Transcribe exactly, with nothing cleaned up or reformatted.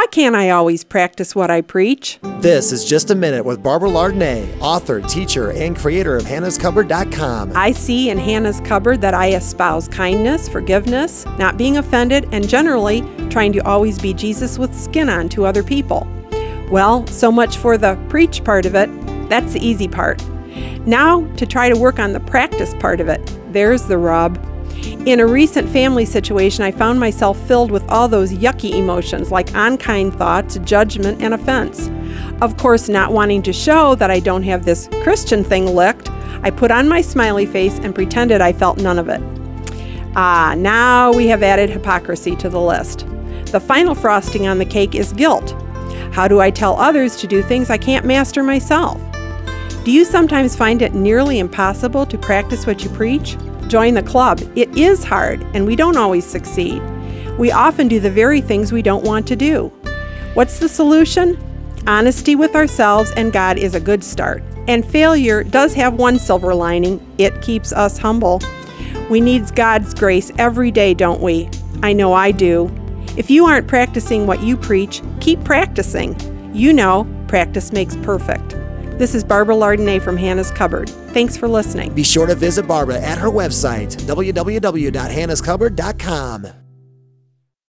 Why can't I always practice what I preach? This is Just a Minute with Barbara Lardnay, author, teacher, and creator of Hannah's Cupboard dot com. I see in Hannah's Cupboard that I espouse kindness, forgiveness, not being offended, and generally trying to always be Jesus with skin on to other people. Well, so much for the preach part of it. That's the easy part. Now to try to work on the practice part of it. There's the rub. In a recent family situation, I found myself filled with all those yucky emotions like unkind thoughts, judgment, and offense. Of course, not wanting to show that I don't have this Christian thing licked, I put on my smiley face and pretended I felt none of it. Ah, now we have added hypocrisy to the list. The final frosting on the cake is guilt. How do I tell others to do things I can't master myself? Do you sometimes find it nearly impossible to practice what you preach? Join the club. It is hard, and we don't always succeed. We often do the very things we don't want to do. What's the solution? Honesty with ourselves and God is a good start. And failure does have one silver lining. It keeps us humble. We need God's grace every day, don't we? I know I do. If you aren't practicing what you preach, keep practicing. You know, practice makes perfect. This is Barbara Lardnay from Hannah's Cupboard. Thanks for listening. Be sure to visit Barbara at her website, w w w dot hannah's cupboard dot com.